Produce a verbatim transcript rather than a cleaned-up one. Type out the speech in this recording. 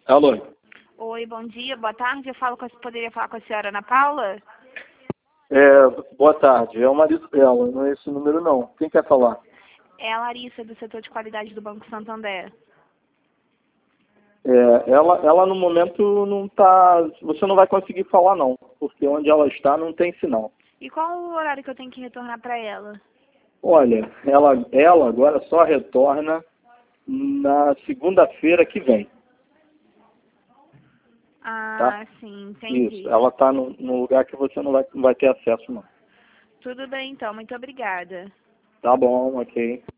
Alô? Oi, bom dia, boa tarde. Eu falo com a, poderia falar com a senhora Ana Paula? É, boa tarde. É o marido dela, não é esse número não. Quem quer falar? É a Larissa, do setor de qualidade do Banco Santander. É, ela, ela no momento não está... Você não vai conseguir falar não, porque onde ela está não tem sinal. E qual o horário que eu tenho que retornar para ela? Olha, ela, ela agora só retorna na segunda-feira que vem, tá? Ah, sim, Isso, entendi. ela está num num lugar que você não vai, não vai ter acesso não. Tudo bem então, muito obrigada. Tá bom, ok.